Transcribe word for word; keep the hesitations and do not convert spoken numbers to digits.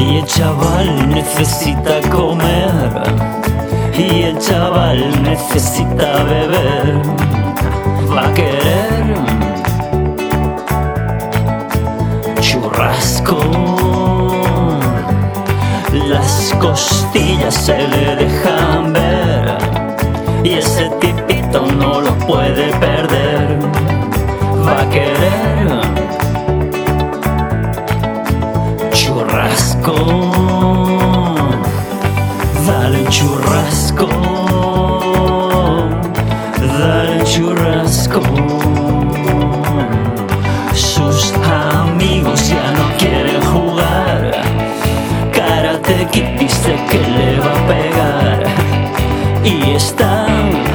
Y el chaval necesita comer, y el chaval necesita beber. Va a querer churrasco, las costillas se le dejan ver, y ese tipito no lo puede perder. Va a querer churrasco, dale churrasco, dale churrasco. Sus amigos ya no quieren jugar, Karate Kid dice que le va a pegar, y están